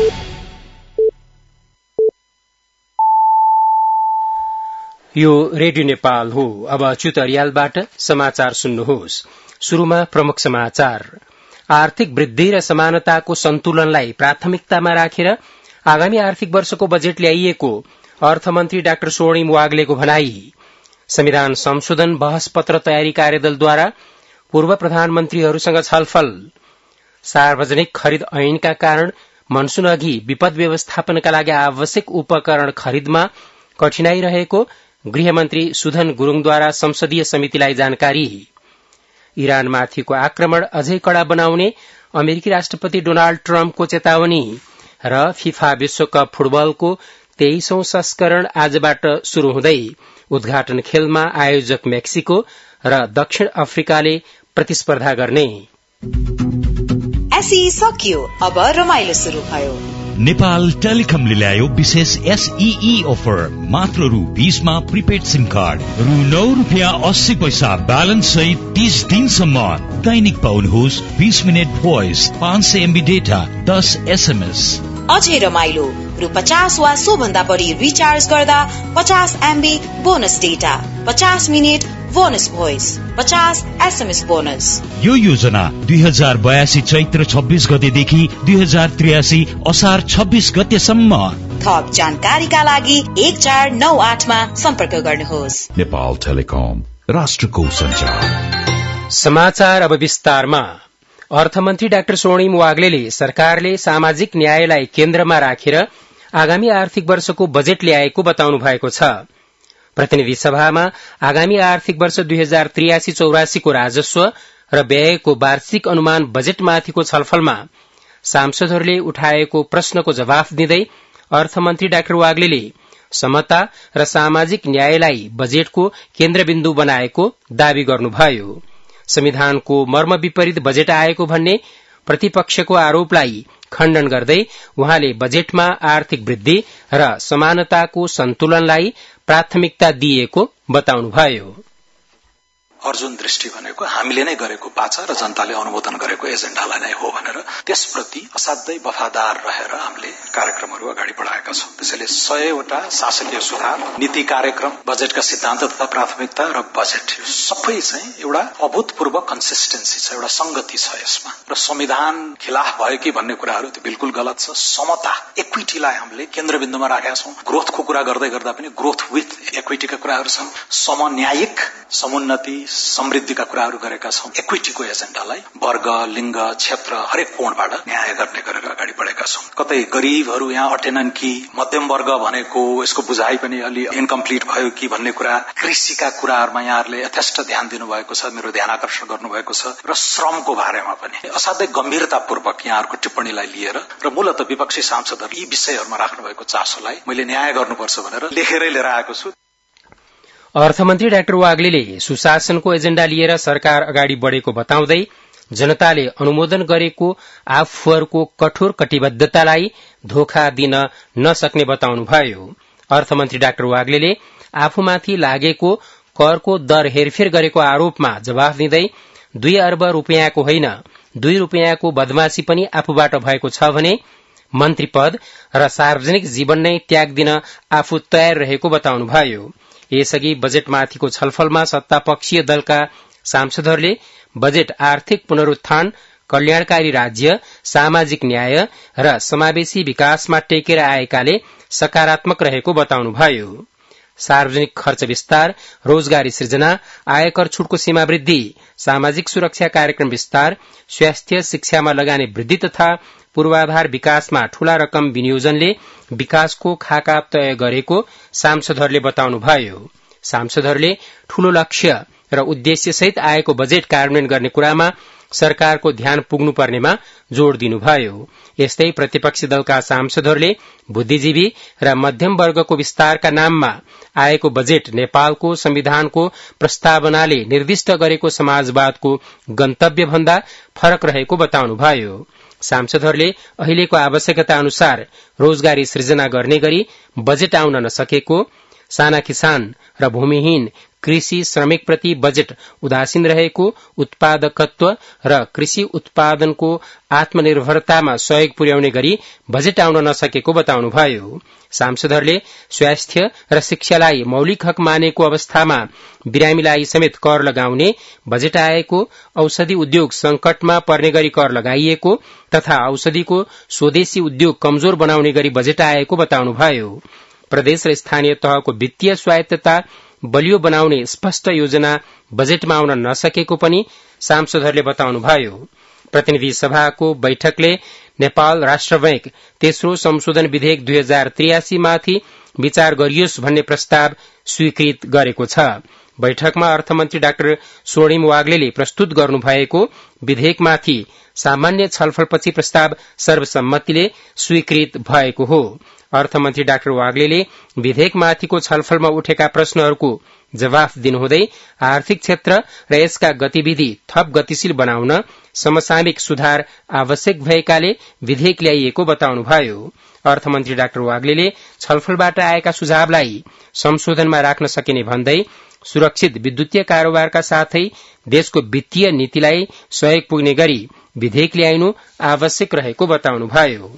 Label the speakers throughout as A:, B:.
A: यो रेडियो नेपाल हो। अब चुतरियालबाट समाचार सुन्नुहोस्। शुरूमा प्रमुख समाचार। आर्थिक वृद्धि र समानताको सन्तुलनलाई प्राथमिकतामा राखेर आगामी आर्थिक वर्षको बजेट ल्याइएको अर्थमन्त्री डाक्टर स्वर्णिम वाग्लेको भनाई। संविधान संशोधन बहस पत्र तयारी कार्यदलद्वारा पूर्व प्रधानमन्त्रीहरूसँग छलफल। सार्वजनिक खरिद ऐनका कारण मनसून अघि विपद व्यवस्थापनका लागि आवश्यक उपकरण खरिदमा कठिनाई रहेको गृहमन्त्री सुधन गुरूङद्वारा संसदीय समितिलाई जानकारी। इरानमाथिको आक्रमण अझै कड़ा बनाउने अमेरिकी राष्ट्रपति डोनाल्ड ट्रम्पको चेतावनी र फिफा विश्वकप फुटबलको 23औं संस्करण आजबाट शुरू हुँदै उद्घाटन खेलमा आयोजक मेक्सिको र दक्षिण अफ्रिकाले प्रतिस्पर्धा गर्ने।
B: एसई सकियो, अब रमाइलो शुरू भयो।
C: नेपाल टेलिकमले ल्यायो विशेष एसईई अफर। मात्र रु 20 मा प्रिपेड सिम कार्ड, रु 9 रुपियाँ 80 पैसा ब्यालेन्स सहित 30 दिनसम्म। दैनिक पाउनुहोस् 20 minute voice, 500 MB data, 10 SMS।
B: अझै रमाइलो, रु 50 वा सो भन्दा बढी रिचार्ज गर्दा 50 MB bonus data, 50 minute bonus voice, 50 SMS bonus.
C: यो योजना 2082 चैत्र 26 गतेदेखि 2083 असार 26 गतेसम्म।
B: थप जानकारीका लागि 1498 मा सम्पर्क गर्नुहोस्।
D: नेपाल टेलिकम, राष्ट्रको सञ्चार।
A: समाचार अब विस्तारमा। अर्थमन्त्री डाक्टर स्वर्णिम वाग्लेले सरकारले सामाजिक न्यायलाई केन्द्रमा राखेर आगामी आर्थिक वर्षको बजेट ल्याएको बताउनु भएको छ। प्रतिनिधि सभामा आगामी आर्थिक वर्ष 2083-84 को राजस्व र व्ययको वार्षिक अनुमान बजेटमाथिको छलफलमा सांसदहरूले उठाएको प्रश्नको जवाफ दिँदै अर्थमन्त्री डाक्टर वाग्लेले समता र सामाजिक न्यायलाई बजेटको केन्द्रबिन्दु बनाएको दावी गर्नुभयो। संविधानको मर्म विपरीत बजेट आएको भन्ने प्रतिपक्षको आरोपलाई खण्डन गर्दै उहाँले बजेटमा आर्थिक वृद्धि र समानताको सन्तुलनलाई प्राथमिकता दिएको बताउनुभयो।
E: अर्जुन दृष्टि भनेको हामीले नै गरेको पाचा र जनताले अनुमोदन गरेको एजेन्डालाई नै हो भनेर त्यसप्रति असाध्यै वफादार रहेर हामीले कार्यक्रमहरू अगाडि बढाएका छौं। त्यसैले 100 वटा शासकीय सुधार, नीति कार्यक्रम, बजेटका सिद्धान्त तथा प्राथमिकता र बजेट यो सबै चाहिँ एउटा अभूतपूर्व कन्सिस्टेन्सी छ, एउटा संगति छ यसमा। र संविधान खिलाफ भयो कि भन्ने कुराहरू त्यो बिल्कुल गलत छ। समता, इक्विटीलाई हामीले केन्द्रबिन्दुमा राखेका छौं। ग्रोथको कुरा गर्दै गर्दा पनि ग्रोथ विथ इक्विटीका कुराहरू छन्। समन्यायिक, समुन्नति, समृद्धिका कुराहरू गरेका छौं। इक्विटीको एजेन्डालाई वर्ग, लिङ्ग, क्षेत्र हरेक कोणबाट न्याय गर्ने गरेर अगाडि बढेका छौं। कतै गरीबहरू यहाँ अटेनन् कि, मध्यम वर्ग भनेको यसको बुझाइ पनि अलि इन्कम्प्लिट भयो कि भन्ने कुरा, कृषिका कुराहरूमा यहाँहरूले यथेष्ट ध्यान दिनुभएको छ, मेरो ध्यान आकर्षण गर्नुभएको छ। र श्रमको बारेमा पनि असाध्यै गम्भीरतापूर्वक यहाँहरूको टिप्पणीलाई लिएर र मूलतः विपक्षी सांसदहरू यी विषयहरूमा राख्नुभएको चासोलाई मैले न्याय गर्नुपर्छ भनेर लेखेरै लिएर आएको छु।
A: अर्थमन्त्री डाक्टर वाग्लेले सुशासनको एजेण्डा लिएर सरकार अगाडि बढ़ेको बताउँदै जनताले अनुमोदन गरेको आफूहरूको कठोर कटिबद्धतालाई धोखा दिन नसक्ने बताउनुभयो। अर्थमन्त्री डाक्टर वाग्लेले आफूमाथि लागेको करको दर हेरफेर गरेको आरोपमा जवाफ दिँदै 2 अर्ब रुपियाँको होइन 2 रुपियाँको बदमाशी पनि आफूबाट भएको छ भने मन्त्री पद र सार्वजनिक जीवन नै त्याग दिन आफू तयार रहेको बताउनुभयो। यसअघि बजेटमाथिको छलफलमा सत्तापक्षीय दलका सांसदहरूले बजेट आर्थिक पुनरुत्थान, कल्याणकारी राज्य, सामाजिक न्याय र समावेशी विकासमा टेकेर आएकाले सकारात्मक रहेको बताउनुभयो। सार्वजनिक खर्च विस्तार, रोजगारी सृजना, आयकर छूटको सीमा वृद्धि, सामाजिक सुरक्षा कार्यक्रम विस्तार, स्वास्थ्य शिक्षामा लगानी वृद्धि तथा पूर्वाधार विकासमा ठूला रकम विनियोजनले विकासको खाका तय गरेको सांसदहरूले बताउनुभयो। सांसदहरूले ठूलो लक्ष्य र उद्देश्यसहित आएको बजेट कार्यान्वयन गर्ने कुरामा सरकारको ध्यान पुग्नुपर्नेमा जोड़ दिनुभयो। यस्तै प्रतिपक्षी दलका सांसदहरूले बुद्धिजीवी र मध्यम वर्गको विस्तारका नाममा आएको बजेट नेपालको संविधानको प्रस्तावनाले निर्दिष्ट गरेको समाजवादको गन्तव्य भन्दा फरक रहेको बताउनुभयो। सांसदहरूले अहिलेको आवश्यकता अनुसार रोजगारी सृजना गर्ने गरी बजेट आउन नसकेको, साना किसान र भूमिहीन कृषि श्रमिकप्रति बजेट उदासीन रहेको, उत्पादकत्व र कृषि उत्पादनको आत्मनिर्भरतामा सहयोग पुर्याउने गरी बजेट आउन नसकेको बताउनुभयो। सांसदहरूले स्वास्थ्य र शिक्षालाई मौलिक हक मानेको अवस्थामा बिरामीलाई समेत कर लगाउने, बजेट आएको, औषधि उद्योग संकटमा पर्ने गरी कर लगाइएको तथा औषधिको स्वदेशी उद्योग कमजोर बनाउने गरी बजेट आएको बताउनुभयो। प्रदेश र स्थानीय तहको वित्तीय स्वायत्तता बलियो बनाउने स्पष्ट योजना बजेटमा आउन नसकेको पनि सांसदहरूले बताउनुभयो। प्रतिनिधि सभाको बैठकले नेपाल राष्ट्र बैंक तेस्रो संशोधन विधेयक 2083 माथि विचार गरियोस् भन्ने प्रस्ताव स्वीकृत गरेको छ। बैठकमा अर्थमन्त्री डाक्टर स्वर्णिम वाग्लेले प्रस्तुत गर्नुभएको विधेयकमाथि सामान्य छलफलपछि प्रस्ताव सर्वसम्मतिले स्वीकृत भएको हो। अर्थमन्त्री डाक्टर वाग्लेले विधेयकमाथिको छलफलमा उठेका प्रश्नहरूको जवाफ दिनुहुँदै आर्थिक क्षेत्र र यसका गतिविधि थप गतिशील बनाउन समसामयिक सुधार आवश्यक भएकाले विधेयक ल्याइएको बताउनुभयो। अर्थमन्त्री डाक्टर वाग्लेले छलफलबाट आएका सुझावलाई संशोधनमा राख्न सकिने भन्दै सुरक्षित विद्युतीय कारोबारका साथै देशको वित्तीय नीतिलाई सहयोग पुग्ने गरी विधेयक ल्याइनु आवश्यक रहेको बताउनुभयो।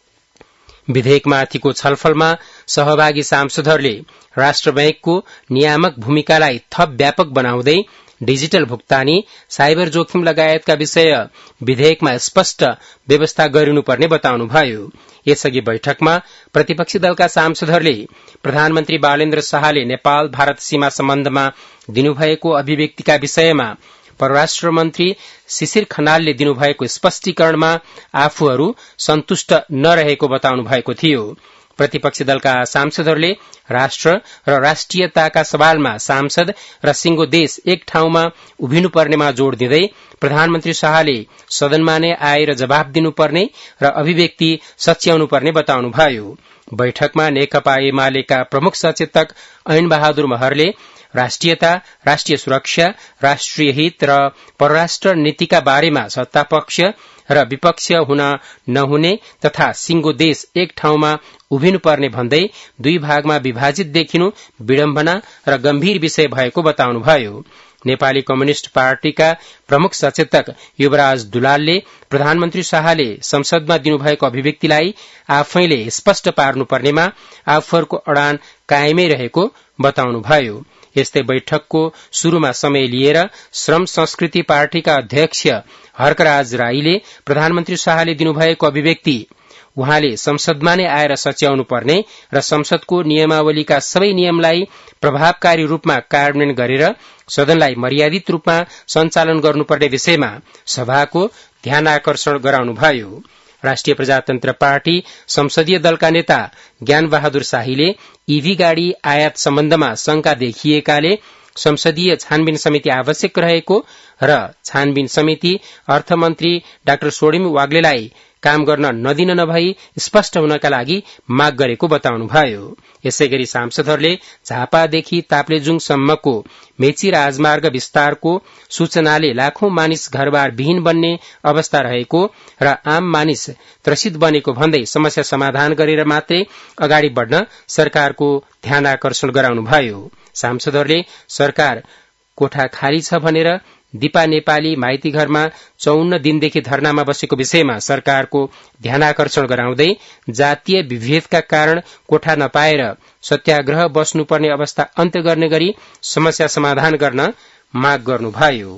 A: विधेयकमाथिको छलफलमा सहभागी सांसदहरूले राष्ट्र बैंकको नियामक भूमिकालाई थप व्यापक बनाउँदै डिजिटल भुक्तानी, साइबर जोखिम लगायतका विषय विधेयकमा स्पष्ट व्यवस्था गरिनुपर्ने बताउनुभयो। यसअघि बैठकमा प्रतिपक्षी दलका सांसदहरूले प्रधानमन्त्री बालेन्द्र शाहले नेपाल भारत सीमा सम्बन्धमा दिनुभएको अभिव्यक्तिका विषयमा परराष्ट्र मन्त्री शिशिर खनालले दिनुभएको स्पष्टीकरणमा आफूहरू सन्तुष्ट नरहेको बताउनु भएको थियो। प्रतिपक्षी दलका सांसदहरूले राष्ट्र र राष्ट्रियताका सवालमा सांसद र सिंगो देश एक ठाउँमा उभिनुपर्नेमा जोड़ दिँदै प्रधानमन्त्री शाहले सदनमा नै आएर जवाफ दिनुपर्ने र अभिव्यक्ति सच्याउनुपर्ने बताउनुभयो। बैठकमा नेकपा एमालेका प्रमुख सचेतक ऐन बहादुर महरले राष्ट्रियता, राष्ट्रिय सुरक्षा, राष्ट्रिय हित र परराष्ट्र नीतिका बारेमा सत्तापक्ष र विपक्ष हुन नहुने तथा सिंगो देश एक ठाउँमा उभिनुपर्ने भन्दै दुई भागमा विभाजित देखिनु विडम्बना र गम्भीर विषय भएको बताउनुभयो। नेपाली कम्युनिष्ट पार्टीका प्रमुख सचेतक युवराज दुलालले प्रधानमन्त्री शाहले संसदमा दिनुभएको अभिव्यक्तिलाई आफैले स्पष्ट पार्नुपर्नेमा आफूहरूको अडान कायमै रहेको बताउनुभयो। यस्तै बैठकको शुरूमा समय लिएर श्रम संस्कृति पार्टीका अध्यक्ष हर्कराज राईले प्रधानमन्त्री शाहले दिनुभएको अभिव्यक्ति उहाँले संसदमा नै आएर सच्याउनु पर्ने र संसदको नियमावलीका सबै नियमलाई प्रभावकारी रूपमा कार्यान्वयन गरेर सदनलाई मर्यादित रूपमा सञ्चालन गर्नुपर्ने विषयमा सभाको ध्यान आकर्षण गराउनुभयो। राष्ट्रिय प्रजातन्त्र पार्टी संसदीय दलका नेता ज्ञान बहादुर शाहीले ईभी गाड़ी आयात सम्बन्धमा शंका देखिएकाले संसदीय छानबिन समिति आवश्यक रहेको र छानबिन समिति अर्थमन्त्री डाक्टर स्वर्णिम वाग्लेलाई काम गर्न नदिन नभई स्पष्ट हुनका लागि माग गरेको बताउनुभयो। यसैगरी सांसदहरूले झापादेखि ताप्लेजुङसम्मको मेची राजमार्ग विस्तारको सूचनाले लाखौं मानिस घरबार विहीन बन्ने अवस्था रहेको र आम मानिस त्रसित बनेको भन्दै समस्या समाधान गरेर मात्रै अगाडि बढ़न सरकारको ध्यान आकर्षण गराउनुभयो। सांसदहरूले सरकार कोठा खाली छ भनेर दिपा नेपाली माइती घरमा 54 दिनदेखि धरनामा बसेको विषयमा सरकारको ध्यानाकर्षण गराउँदै जातीय विभेदका कारण कोठा नपाएर सत्याग्रह बस्नुपर्ने अवस्था अन्त्य गर्ने गरी समस्या समाधान गर्न माग गर्नुभयो।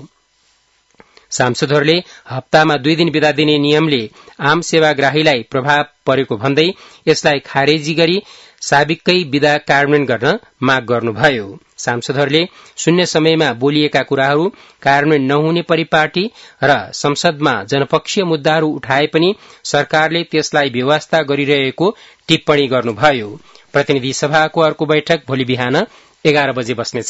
A: सांसदहरूले हप्तामा 2 दिन बिदा दिने नियमले आम सेवाग्राहीलाई प्रभाव परेको भन्दै यसलाई खारेजी गरी साबिकै विदा कार्यान्वयन गर्न माग गर्नुभयो। सांसदहरूले शून्य समयमा बोलिएका कुराहरू कार्यान्वयन नहुने परिपाटी र संसदमा जनपक्षीय मुद्दाहरू उठाए पनि सरकारले त्यसलाई व्यवस्था गरिरहेको टिप्पणी गर्नुभयो। प्रतिनिधि सभाको अर्को बैठक भोलि बिहान 11 बजे बस्नेछ।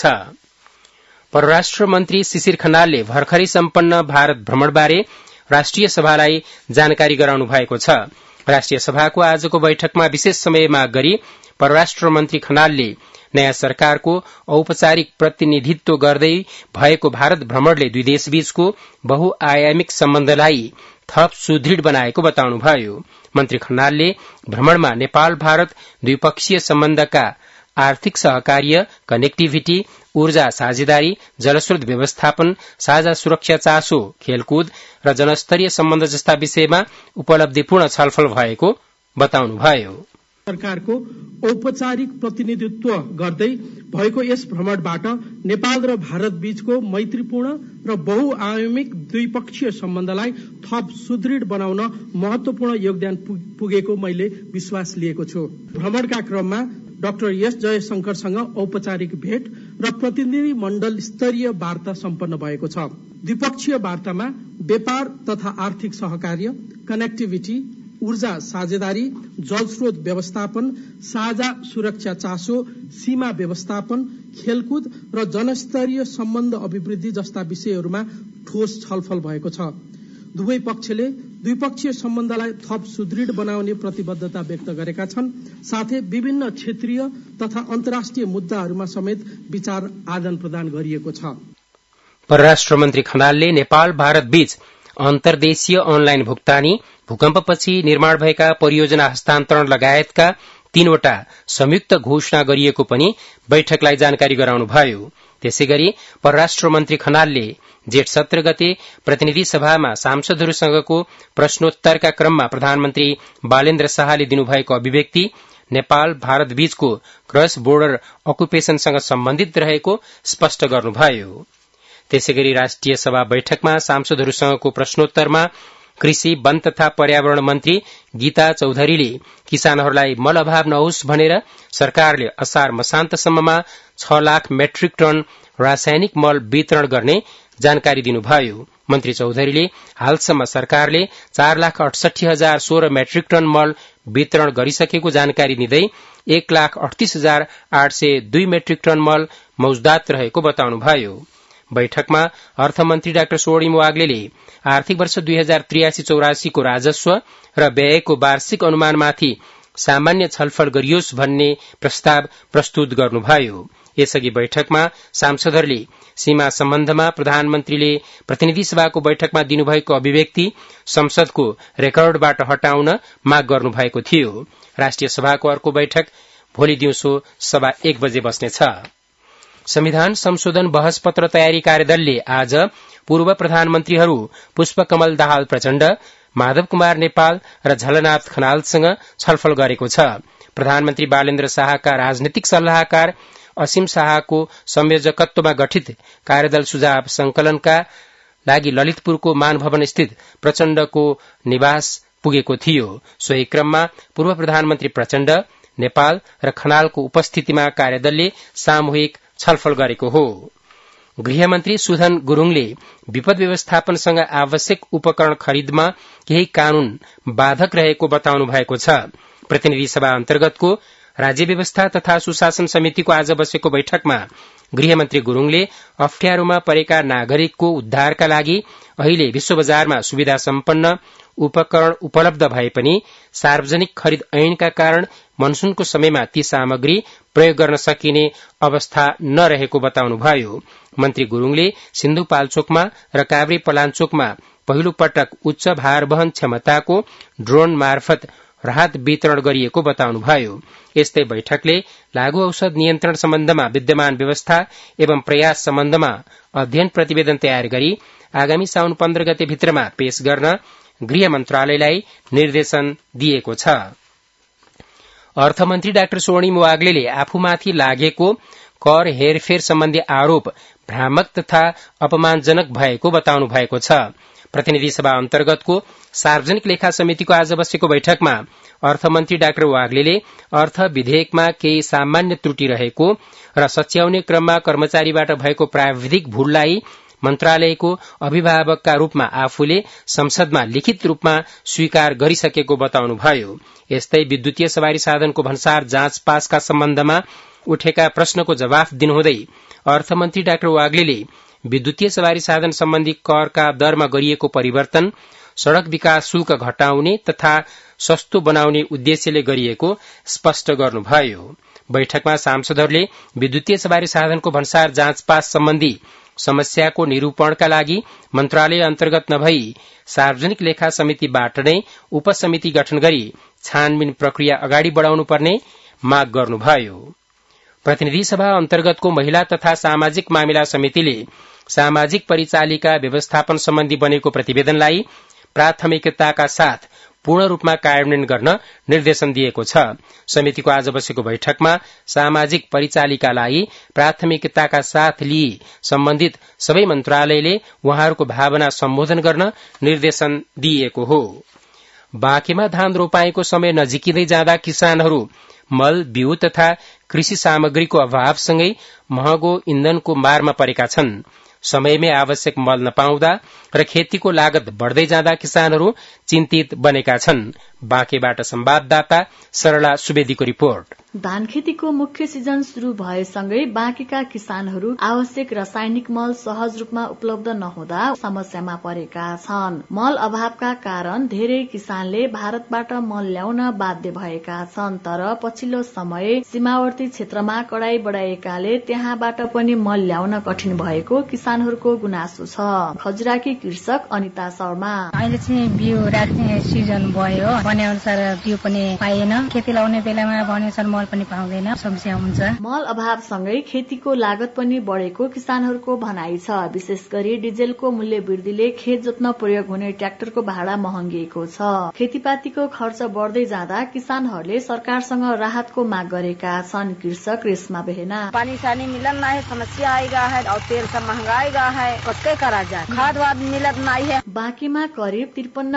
A: परराष्ट्र मन्त्री शिशिर खनालले भर्खरै सम्पन्न भारत भ्रमणबारे राष्ट्रिय सभालाई जानकारी गराउनु भएको छ। राष्ट्रिय सभाको आजको बैठकमा विशेष समय माग गरी परराष्ट्र मन्त्री खनालले नयाँ सरकारको औपचारिक प्रतिनिधित्व गर्दै भएको भारत भ्रमणले दुई देशबीचको बहुआयामिक सम्बन्धलाई थप सुदृढ़ बनाएको बताउनुभयो। मन्त्री खनालले भ्रमणमा नेपाल भारत द्विपक्षीय सम्बन्धका आर्थिक सहकार्य, कनेक्टिभिटी, ऊर्जा साझेदारी, जलस्रोत व्यवस्थापन, साझा सुरक्षा चासो, खेलकुद र जनस्तरीय सम्बन्ध जस्ता विषयमा उपलब्धिपूर्ण छलफल भएको बताउनुभयो।
F: सरकारको औपचारिक प्रतिनिधित्व गर्दै भएको यस भ्रमणबाट नेपाल र भारत बीचको मैत्रीपूर्ण र बहुआयामिक द्विपक्षीय सम्बन्धलाई थप सुदृढ बनाउन महत्वपूर्ण योगदान पुगेको मैले विश्वास लिएको छु। भ्रमणका क्रममा डाक्टर एस जयशंकरसँग औपचारिक भेट र प्रतिनिधि मण्डल स्तरीय वार्ता सम्पन्न भएको छ। द्विपक्षीय वार्तामा व्यापार तथा आर्थिक सहकार्य, कनेक्टिभिटी, ऊर्जा साझेदारी, जलस्रोत व्यवस्थापन, साझा सुरक्षा चासो, सीमा व्यवस्थापन, खेलकुद र जनस्तरीय सम्बन्ध अभिवृद्धि जस्ता विषयहरूमा ठोस छलफल भएको छ। दुवै पक्षले द्विपक्षीय सम्बन्धलाई थप सुदृढ बनाउने प्रतिबद्धता व्यक्त गरेका छन्। साथै विभिन्न क्षेत्रीय तथा अन्तर्राष्ट्रिय मुद्दाहरूमा समेत विचार आदान प्रदान गरिएको छ।
A: परराष्ट्र मन्त्री खनालले नेपाल भारत बीच अन्तर्देशीय अनलाइन भुक्तानी, भूकम्पपछि निर्माण भएका परियोजना हस्तान्तरण लगायतका 3वटा संयुक्त घोषणा गरिएको पनि बैठकलाई जानकारी गराउनुभयो। त्यसैगरी परराष्ट्र मन्त्री खनालले जेठ 17 गते प्रतिनिधि सभामा सांसदहरूसँगको प्रश्नोत्तरका क्रममा प्रधानमन्त्री बालेन्द्र शाहले दिनुभएको अभिव्यक्ति नेपाल भारत बीचको क्रस बोर्डर अकुपेशनसँग सम्बन्धित रहेको स्पष्ट गर्नुभयो। त्यसैगरी राष्ट्रिय सभा बैठकमा सांसदहरूसँगको प्रश्नोत्तरमा कृषि, वन तथा पर्यावरण मन्त्री गीता चौधरीले किसानहरूलाई मल अभाव नहोस् भनेर सरकारले असार मसान्तसम्ममा 6 लाख मेट्रिक टन रासायनिक मल वितरण गर्ने जानकारी दिनुभयो। मन्त्री चौधरीले हालसम्म सरकारले 4,68,016 मेट्रिक टन मल वितरण गरिसकेको जानकारी दिँदै 1,38,802 मेट्रिक टन मल मौजदात रहेको बताउनुभयो। बैठकमा अर्थमन्त्री डाक्टर सोर्णिम वाग्लेले आर्थिक वर्ष 2083-84 को राजस्व र व्ययको वार्षिक अनुमानमाथि सामान्य छलफल गरियोस् भन्ने प्रस्ताव प्रस्तुत गर्नुभयो। यसअघि बैठकमा सांसदहरूले सीमा सम्बन्धमा प्रधानमन्त्रीले प्रतिनिधि सभाको बैठकमा दिनुभएको अभिव्यक्ति संसदको रेकर्डबाट हटाउन माग गर्नुभएको थियो। राष्ट्रिय सभाको अर्को बैठक भोलि दिउँसो 1:15 बजे बस्नेछ। संविधान संशोधन बहस पत्र तयारी कार्यदलले आज पूर्व प्रधानमन्त्रीहरू पुष्पकमल दाहाल प्रचण्ड, माधव कुमार नेपाल र झलनाथ खनालसँग छलफल गरेको छ। प्रधानमन्त्री बालेन्द्र शाहका राजनीतिक सल्लाहकार असीम शाहको संयोजकत्वमा गठित कार्यदल सुझाव संकलनका लागि ललितपुरको मानभवन स्थित प्रचण्डको निवास पुगेको थियो। सोही क्रममा पूर्व प्रधानमन्त्री प्रचण्ड, नेपाल र खनालको उपस्थितिमा कार्यदलले सामूहिक छलफल गरेको हो। गृहमन्त्री सुधन गुरूङले विपद व्यवस्थापनसँग आवश्यक उपकरण खरिदमा केही कानून बाधक रहेको बताउनु भएको छ। प्रतिनिधि सभा अन्तर्गतको राज्य व्यवस्था तथा सुशासन समितिको आज बसेको बैठकमा गृहमन्त्री गुरूङले अप्ठ्यारोमा परेका नागरिकको उद्धारका लागि अहिले विश्व बजारमा सुविधा सम्पन्न उपकरण उपलब्ध भए पनि सार्वजनिक खरिद ऐनका कारण मनसूनको समयमा ती सामग्री प्रयोग गर्न सकिने अवस्था नरहेको बताउनुभयो। मन्त्री गुरूङले सिन्धुपाल्चोकमा र काभ्रे पलाञ्चोकमा पहिलो पटक उच्च भार वहन क्षमताको ड्रोन मार्फत राहत वितरण गरिएको बताउनुभयो। यस्तै बैठकले लागू औषध नियन्त्रण सम्बन्धमा विद्यमान व्यवस्था एवं प्रयास सम्बन्धमा अध्ययन प्रतिवेदन तयार गरी आगामी साउन 15 गते भित्रमा पेश गर्न गृह मन्त्रालयलाई निर्देशन दिएको छ। अर्थमन्त्री डाक्टर स्वर्णिम वाग्लेले आफूमाथि लागेको कर हेरफेर सम्बन्धी आरोप भ्रामक तथा अपमानजनक भएको बताउनु भएको छ। प्रतिनिधि सभा अन्तर्गतको सार्वजनिक लेखा समितिको आज बसेको बैठकमा अर्थमन्त्री डाक्टर वाग्लेले अर्थ विधेयकमा केही सामान्य त्रुटि रहेको र सच्याउने क्रममा कर्मचारीबाट भएको प्राविधिक भूललाई मन्त्रालयको अभिभावकका रूपमा आफूले संसदमा लिखित रूपमा स्वीकार गरिसकेको बताउनुभयो। यस्तै विद्युतीय सवारी साधनको भन्सार जाँच पासका सम्बन्धमा उठेका प्रश्नको जवाफ दिनुहुँदै अर्थमन्त्री डाक्टर वाग्लेले विद्युतीय सवारी साधन सम्बन्धी करका दरमा गरिएको परिवर्तन सड़क विकास शुल्क घटाउने तथा सस्तो बनाउने उद्देश्यले गरिएको स्पष्ट गर्नुभयो। बैठकमा सांसदहरूले विद्युतीय सवारी साधनको भन्सार जाँच पास सम्बन्धी समस्याको निरूपणका लागि मन्त्रालय अन्तर्गत नभई सार्वजनिक लेखा समितिबाट नै उपसमिति गठन गरी छानबिन प्रक्रिया अगाडि बढ़ाउनुपर्ने माग गर्नुभयो। प्रतिनिधि सभा अन्तर्गतको महिला तथा सामाजिक मामिला समितिले सामाजिक परिचालिका व्यवस्थापन सम्बन्धी बनेको प्रतिवेदनलाई प्राथमिकताका साथ पूर्ण रूपमा कार्यान्वयन गर्न निर्देशन दिएको छ। समितिको आज बसेको बैठकमा सामाजिक परिचालिकालाई प्राथमिकताका साथ लिई सम्बन्धित सबै मन्त्रालयले उहाँहरूको भावना सम्बोधन गर्न निर्देशन दिइएको हो। बाँकेमा धान रोपाईको समय नजिकिँदै जाँदा किसानहरू मल, बिउ तथा कृषि सामग्रीको अभावसँगै महँगो इन्धनको मारमा परेका छन्। समयमै आवश्यक मल नपाउँदा र खेतीको लागत बढ़दै जाँदा किसानहरू चिन्तित बनेका छन्। बाँकेबाट संवाददाता सरला सुवेदीको रिपोर्ट।
G: धान खेतीको मुख्य सिजन शुरू भएसँगै बाँकेका किसानहरू आवश्यक रासायनिक मल सहज रूपमा उपलब्ध नहुँदा समस्यामा परेका छन्। मल अभावका कारण धेरै किसानले भारतबाट मल ल्याउन बाध्य भएका छन्। तर पछिल्लो समय सीमावर्ती क्षेत्रमा कडाई बढाएकाले त्यहाँबाट पनि मल ल्याउन कठिन भएको किसानहरूको गुनासो छ। खजुराकी कृषक अनिता शर्मा
H: अहिले चाहिँ बिउ राख्ने सिजन भयो, भने अनुसार बिउ पनि पाइएन, खेती लाउने बेलामा भने अनुसार मल पनि पाउँदैन, समस्या हुन्छ।
G: मल अभावसँगै खेतीको लागत पनि बढेको किसानहरूको भनाइ छ। विशेष गरी डिजेलको मूल्य वृद्धिले खेत जोत्न प्रयोग हुने ट्र्याक्टरको भाडा महँगिएको छ। खेतीपातीको खर्च बढ़दै जाँदा किसानहरूले सरकारसँग राहतको माग गरेका छन्। कृषक रेशमा बेहेना
I: पानी सानी मिलन नहीं, समस्या आएगा है और तेल सब महंगाएगा है, कसके करा जाए, खाद वाद मिलत नहीं है।
G: बाँकीमा करिब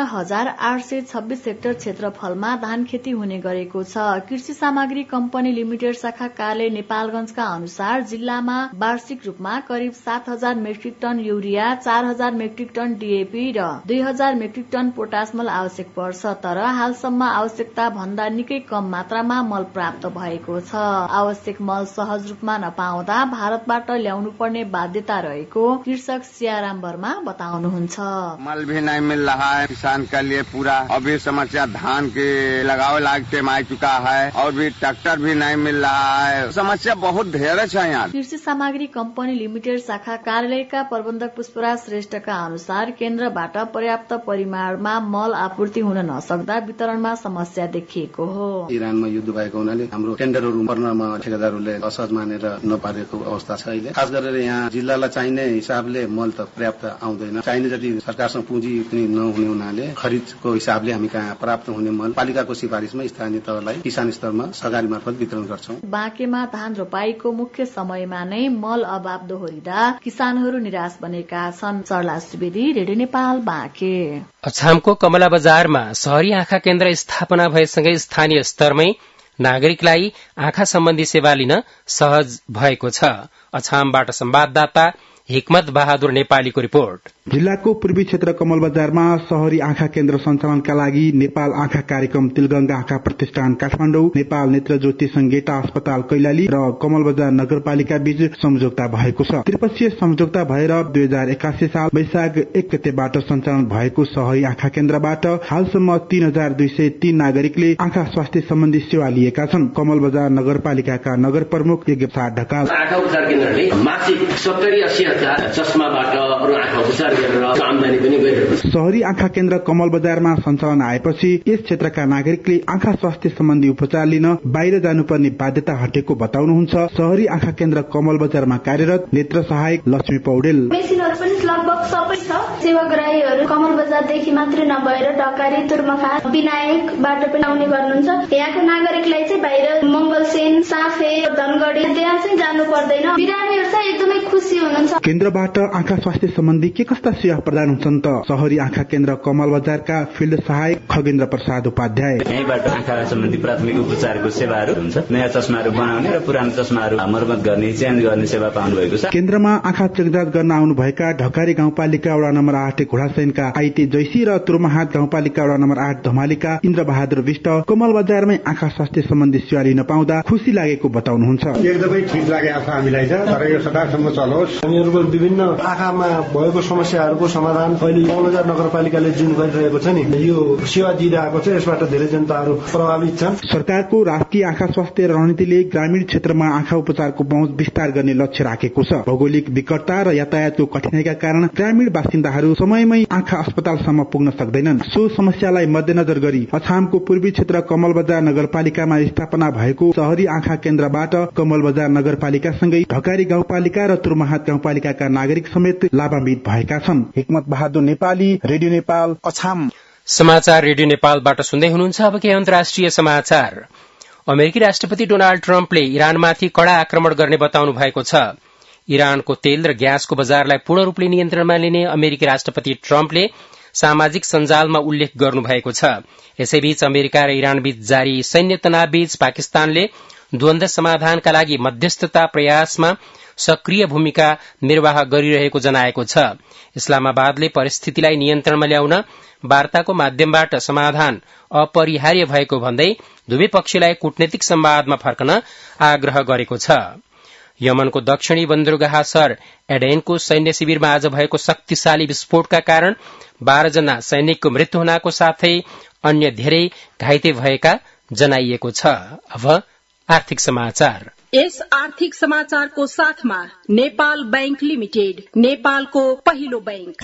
G: 53,826 हेक्टर क्षेत्रफलमा धान खेती हुने गरेको छ। कृषि सामग्री कम्पनी लिमिटेड शाखा कार्यालय नेपालगंजका अनुसार जिल्लामा वार्षिक रूपमा करिब 7,000 metric ton urea, 4,000 metric ton DAP र 2,000 मेट्रिक टन पोटास मल आवश्यक पर्छ। तर हालसम्म आवश्यकता भन्दा निकै कम मात्रामा मल प्राप्त भएको छ। आवश्यक मल सहज रूपमा नपाउँदा भारतबाट ल्याउनु पर्ने बाध्यता रहेको कृषक सियाराम वर्मा बताउनुहुन्छ।
J: मल भी नहीं मिल रहा है किसान के लिए पूरा। अभी समस्या धान के लगावे लागते आ चुका है और भी ट्रैक्टर भी नहीं मिल रहा है। समस्या बहुत ढेर है यहाँ।
G: कृषि सामग्री कम्पनी लिमिटेड शाखा कार्यालयका प्रबन्धक पुष्पराज श्रेष्ठका अनुसार केन्द्रबाट पर्याप्त परिमाणमा मल आपूर्ति हुन नसक्दा वितरणमा समस्या देखिएको हो।
K: इरानमा युद्ध भएको हुनाले हाम्रो टेन्डरहरू भर्नमा ठेकेदारहरूले असहज मानेर नपारेको अवस्था छ। अहिले खास गरेर यहाँ जिल्लालाई चाहिने हिसाबले मल त पर्याप्त आउँदैन। चाहिने जति सरकारसँग पुँजी पनि नहुने हुनाले खरिदको हिसाबले हामी कहाँ प्राप्त हुने मल पालिकाको सिफारिशमा स्थानीय तहलाई किसान स्तरमा सरकारी मार्फत वितरण गर्छौं।
G: बाँकेमा धान रोपाईको मुख्य समयमा नै मल अभाव दोहोरिँदा किसानहरू निराश बनेका छन्। सरला सुवेदी, रेडियो नेपाल, बाँके।
A: अछामको कमला बजारमा शहरी आँखा केन्द्र स्थापना भएसँगै स्थानीय स्तरमै नागरिकलाई आँखा सम्बन्धी सेवा लिन सहज भएको छ। अछामबाट संवाददाता हिक्मत बहादुर नेपालीको रिपोर्ट।
L: जिल्लाको पूर्वी क्षेत्र कमल बजारमा शहरी आँखा केन्द्र सञ्चालनका लागि नेपाल आँखा कार्यक्रम तिलगंगा आँखा प्रतिष्ठान काठमाडौँ, नेपाल नेत्र ज्योति संहिता अस्पताल कैलाली र कमल बजार नगरपालिका बीच सम्झौता भएको छ। त्रिपक्षीय सम्झौता भएर 2081 साल वैशाख 1 गतेबाट सञ्चालन भएको शहरी आँखा केन्द्रबाट हालसम्म 3,203 नागरिकले आँखा स्वास्थ्य सम्बन्धी सेवा लिएका छन्। कमल बजार नगरपालिकाका नगर प्रमुख यज्ञ प्रसाद ढकाल
M: आँखा उपचार केन्द्रले मासिक 70-80 हजार चस्माबाट अरू आँखा उपचार आमदानी पनि गरिरहेको छ।
L: शहरी आँखा केन्द्र कमल बजारमा सञ्चालन आएपछि यस क्षेत्रका नागरिकले आँखा स्वास्थ्य सम्बन्धी उपचार लिन बाहिर जानुपर्ने बाध्यता हटेको बताउनुहुन्छ शहरी आँखा केन्द्र कमल बजारमा कार्यरत नेत्र सहायक लक्ष्मी पौडेल।
N: मेसिनहरू पनि लगभग सबै छ। सेवाग्राहीहरू कमल बजारदेखि मात्रै नभएर ढकाली, तुर्मखा, विनायकबाट पनि आउने गर्नुहुन्छ। यहाँको नागरिकलाई चाहिँ बाहिर मंगलसेन, साफे, धनगढी त्यहाँ चाहिँ जानु पर्दैन। बिरामीहरू चाहिँ एकदमै खुसी हुनुहुन्छ।
L: केन्द्रबाट आँखा स्वास्थ्य सम्बन्धी के कस्ता सेवा प्रदान हुन्छन् त? शहरी आँखा केन्द्र कमल बजारका फिल्ड सहायक खगेन्द्र प्रसाद उपाध्याय।
O: यहीँबाट आँखा सम्बन्धी प्राथमिक उपचारको सेवाहरू हुन्छ। नयाँ चस्माहरू बनाउने र पुरानो चस्माहरू मर्मत गर्ने, चेन्ज गर्ने सेवा पाउनु भएको छ।
L: केन्द्रमा आँखा चेकजाँच गर्न आउनुभएका ढकारी गाउँपालिका वडा नम्बर 8 घोडासैनका आइटी जैसी र तुर्माहाट गाउँपालिका वडा नम्बर 8 धमालीका इन्द्र बहादुर विष्ट कमल बजारमै आँखा स्वास्थ्य सम्बन्धी सेवा लिन पाउँदा खुसी लागेको बताउनुहुन्छ।
P: एकदमै ठिक लागेको छ हामीलाई चाहिँ, तर यो सदासम्म चलोस्। हामीहरूको विभिन्न आँखामा भएको समस्याहरूको समाधान अहिले कमल बजार नगरपालिकाले जुन गरिरहेको छ नि, यो सेवा दिइरहेको छ, यसबाट धेरै जनताहरू प्रभावित छन्।
L: सरकारको राष्ट्रिय आँखा स्वास्थ्य रणनीतिले ग्रामीण क्षेत्रमा आँखा उपचारको पहुँच विस्तार गर्ने लक्ष्य राखेको छ। भौगोलिक विकटता र यातायातको कठिनाईका कारण ग्रामीण नेपाली बासिन्दाहरू समयमै आँखा अस्पतालसम्म पुग्न सक्दैनन्। सो समस्यालाई मध्यनजर गरी अछामको पूर्वी क्षेत्र कमल बजार नगरपालिकामा स्थापना भएको शहरी आँखा केन्द्रबाट कमल बजार नगरपालिकासँगै ढकारी गाउँपालिका र तुर्माहाट गाउँपालिकाका नागरिक समेत लाभान्वित भएका छन्। हिक्मत बहादुर नेपाली, रेडियो नेपाल, अछाम।
A: समाचार रेडियो नेपालबाट सुन्दै हुनुहुन्छ। अब के अन्तर्राष्ट्रिय समाचार। अमेरिकी राष्ट्रपति डोनाल्ड ट्रम्पले इरानमाथि कड़ा आक्रमण गर्ने बताउनु भएको छ। इरानको तेल र ग्यासको बजारलाई पूर्ण रूपले नियन्त्रणमा लिने अमेरिकी राष्ट्रपति ट्रम्पले सामाजिक सञ्जालमा उल्लेख गर्नुभएको छ। यसैबीच अमेरिका र इरानबीच जारी सैन्य तनावबीच पाकिस्तानले द्वन्द समाधानका लागि मध्यस्थता प्रयासमा सक्रिय भूमिका निर्वाह गरिरहेको जनाएको छ। इस्लामाबादले परिस्थितिलाई नियन्त्रणमा ल्याउन वार्ताको माध्यमबाट समाधान अपरिहार्य भएको भन्दै दुवै पक्षलाई कूटनैतिक संवादमा फर्कन आग्रह गरेको छ। यमनको दक्षिणी बन्दरगाह शहर एडेनको सैन्य शिविरमा आज भएको शक्तिशाली विस्फोटका कारण 12 जना सैनिकको मृत्यु हुनको साथै अन्य धेरै घाइते भएका जनाइएको छ। अब आर्थिक समाचार।
Q: यस आर्थिक समाचारको साथमा नेपाल बैंक लिमिटेड, नेपालको पहिलो बैंक।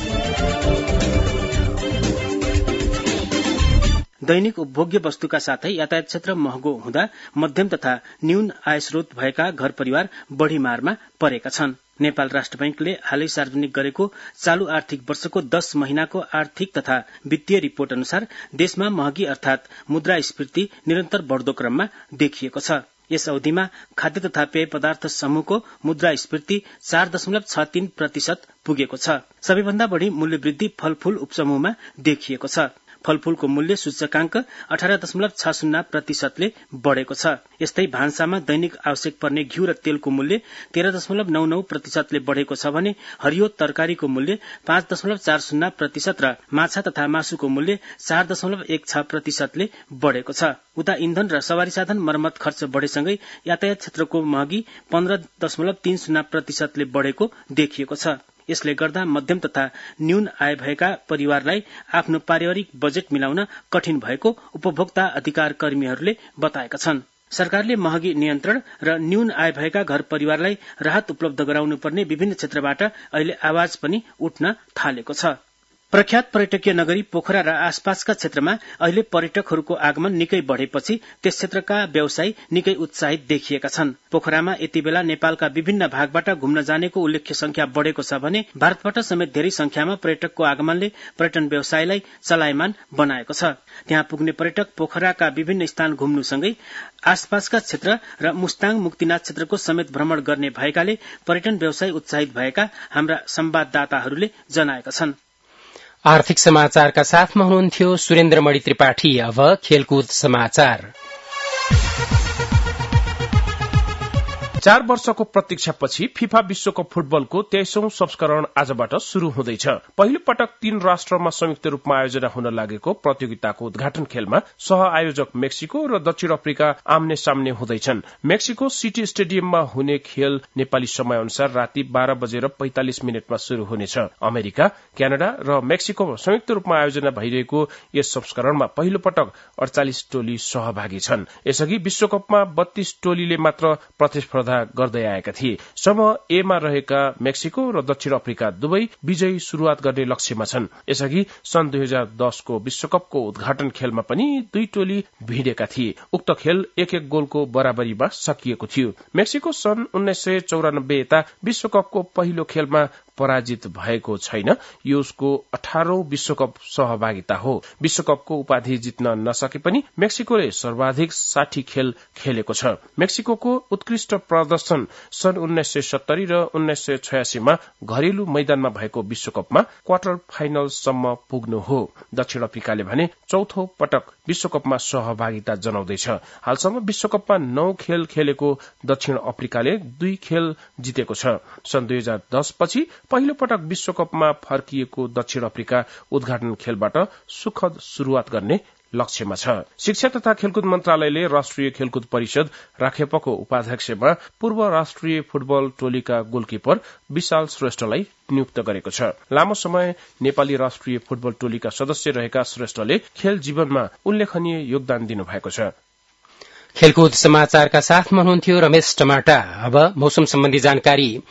R: दैनिक उपभोग्य वस्तुका साथै यातायात क्षेत्र महँगो हुँदा मध्यम तथा न्यून आय स्रोत भएका घर परिवार बढ़ी मारमा परेका छन्। नेपाल राष्ट्र बैंकले हालै सार्वजनिक गरेको चालू आर्थिक वर्षको 10 महिनाको आर्थिक तथा वित्तीय रिपोर्ट अनुसार देशमा महँगी अर्थात मुद्रास्फीति निरन्तर बढ़दो क्रममा देखिएको छ। यस अवधिमा खाद्य तथा पेय पदार्थ समूहको मुद्रास्फीति 4.63% पुगेको छ। सबैभन्दा बढ़ी मूल्य वृद्धि फलफूल उपसमूहमा देखिएको छ। फलफूलको मूल्य सूचकांक 18.60% ले बढ़ेको छ। यस्तै भान्सामा दैनिक आवश्यक पर्ने घिउ र तेलको मूल्य 13.99% ले बढ़ेको छ भने हरियो तरकारीको मूल्य 5.40% र माछा तथा मासुको मूल्य 4.16% ले बढ़ेको छ। उता इन्धन र सवारी साधन मर्मत खर्च बढ़ेसँगै यातायात क्षेत्रको महँगी 15.30% ले बढ़ेको देखिएको छ। यसले गर्दा मध्यम तथा न्यून आय भएका परिवारलाई आफ्नो पारिवारिक बजेट मिलाउन कठिन भएको उपभोक्ता अधिकार कर्मीहरूले बताएका छन्। सरकारले महँगी नियन्त्रण र न्यून आय भएका घर परिवारलाई राहत उपलब्ध गराउनुपर्ने विभिन्न क्षेत्रबाट अहिले आवाज पनि उठ्न थालेको छ। प्रख्यात पर्यटकीय नगरी पोखरा र आसपासका क्षेत्रमा अहिले पर्यटकहरूको आगमन निकै बढ़ेपछि त्यस क्षेत्रका व्यवसायी निकै उत्साहित देखिएका छन्। पोखरामा यति बेला नेपालका विभिन्न भागबाट घुम्न जानेको उल्लेख्य संख्या बढ़ेको छ भने भारतबाट समेत धेरै संख्यामा पर्यटकको आगमनले पर्यटन व्यवसायलाई चलायमान बनाएको छ। त्यहाँ पुग्ने पर्यटक पोखराका विभिन्न स्थान घुम्नुसँगै आसपासका क्षेत्र र मुस्ताङ मुक्तिनाथ क्षेत्रको समेत भ्रमण गर्ने भएकाले पर्यटन व्यवसाय उत्साहित भएका हाम्रा संवाददाताहरूले जनाएका छन्।
A: आर्थिक समाचारका साथमा हुनुहुन्थ्यो सुरेन्द्र मणि त्रिपाठी। अब खेलकुद समाचार।
S: 4 वर्षको प्रतीक्षापछि फिफा विश्वकप फुटबलको 23औं संस्करण आजबाट शुरू हुँदैछ। पहिलो पटक 3 राष्ट्रमा संयुक्त रूपमा आयोजना हुन लागेको प्रतियोगिताको उद्घाटन खेलमा सह-आयोजक मेक्सिको र दक्षिण अफ्रिका आम्ने सामने हुँदैछन्। मेक्सिको सिटी स्टेडियममा हुने खेल नेपाली समय अनुसार राति 12:45 शुरू हुनेछ। अमेरिका, क्यानाडा र मेक्सिको संयुक्त रूपमा आयोजना भइरहेको यस संस्करणमा पहिलो पटक 48 टोली सहभागी छन्। यसअघि विश्वकपमा 32 टोलीले मात्र प्रतिस्पर्धा गर्दै आएका थिए। समूह ए मा रहेका मेक्सिको र दक्षिण अफ्रिका दुवै विजयी शुरूआत गर्ने लक्ष्यमा छन्। यसअघि सन् 2010 को विश्वकपको उद्घाटन खेलमा पनि 2 टोली भिडेका थिए। उक्त खेल 1-1 गोलको बराबरीमा सकिएको थियो। मेक्सिको सन् 1994 यता विश्वकपको पहिलो खेलमा पराजित भएको छैन। यो उसको 18औं विश्वकप सहभागिता हो। विश्वकपको उपाधि जित्न नसके पनि मेक्सिकोले सर्वाधिक 60 खेल खेलेको छ। मेक्सिकोको उत्कृष्ट प्रदर्शन सन् 1970 र 1986 मा घरेलु मैदानमा भएको विश्वकपमा क्वार्टर फाइनलसम्म पुग्नु हो। दक्षिण अफ्रिकाले भने चौथो पटक विश्वकपमा सहभागिता जनाउँदैछ। हालसम्म विश्वकपमा 9 खेल खेलेको दक्षिण अफ्रिकाले 2 खेल जितेको छ। सन् 2010 पछि पहिलो पटक विश्वकपमा फर्किएको दक्षिण अफ्रिका उद्घाटन खेलबाट सुखद शुरूआत गर्ने लक्ष्यमा छ। शिक्षा तथा खेलकुद मन्त्रालयले राष्ट्रिय खेलकुद परिषद राखेपको उपाध्यक्षमा पूर्व राष्ट्रिय फुटबल टोलीका गोलकिपर विशाल श्रेष्ठलाई नियुक्त गरेको छ। लामो समय नेपाली राष्ट्रिय फुटबल टोलीका सदस्य रहेका श्रेष्ठले खेल जीवनमा उल्लेखनीय योगदान दिनुभएको छ।
A: खेलकुद समाचारका साथमा हुनुहुन्थ्यो रमेश टमाटा। अब मौसम सम्बन्धी जानकारी।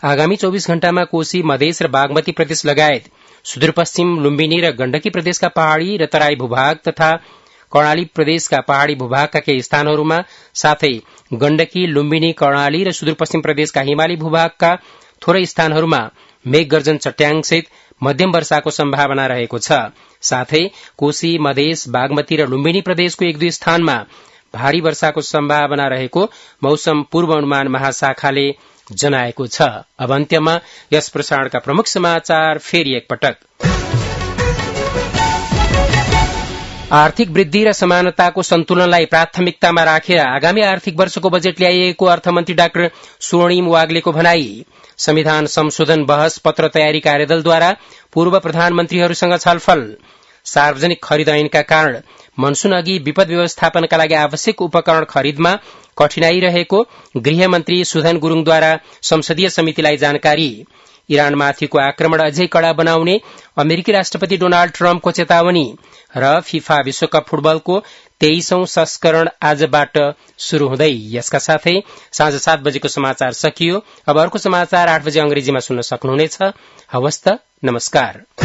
A: आगामी 24 घण्टामा कोशी मधेस र बागमती प्रदेश लगायत सुदूरपश्चिम लुम्बिनी र गण्डकी प्रदेशका पहाड़ी र तराई भूभाग तथा कर्णाली प्रदेशका पहाड़ी भूभागका केही स्थानहरूमा साथै गण्डकी लुम्बिनी कर्णाली र सुदूरपश्चिम प्रदेशका हिमाली भूभागका थोरै स्थानहरूमा मेघगर्जन चट्याङसहित मध्यम वर्षाको सम्भावना रहेको छ। साथै कोशी मधेस बागमती र लुम्बिनी प्रदेशको 1-2 स्थानमा भारी वर्षाको सम्भावना रहेको मौसम पूर्वानुमान महाशाखाले जनाएको छ। अब अन्त्यमा यस प्रसारणका प्रमुख समाचार फेरि एकपटक। आर्थिक वृद्धि र समानताको सन्तुलनलाई प्राथमिकतामा राखेर आगामी आर्थिक वर्षको बजेट ल्याइएको अर्थमन्त्री डाक्टर स्वर्णिम वाग्लेको भनाई। संविधान संशोधन बहस पत्र तयारी कार्यदलद्वारा पूर्व प्रधानमन्त्रीहरूसँग छलफल। सार्वजनिक खरिद ऐनका कारण मनसून अघि विपद व्यवस्थापनका लागि आवश्यक उपकरण खरिदमा कठिनाई रहेको गृहमन्त्री सुधन गुरूङद्वारा संसदीय समितिलाई जानकारी। इरानमाथिको आक्रमण अझै कड़ा बनाउने अमेरिकी राष्ट्रपति डोनाल्ड ट्रम्पको चेतावनी र फिफा विश्वकप फुटबलको 23औं संस्करण आजबाट शुरू हुँदै। यसका साथै साँझ 7 बजेको समाचार सकियो। अब अर्को समाचार 8 बजे अंग्रेजीमा सुन्न सक्नुहुनेछ। हवस् त, नमस्कार।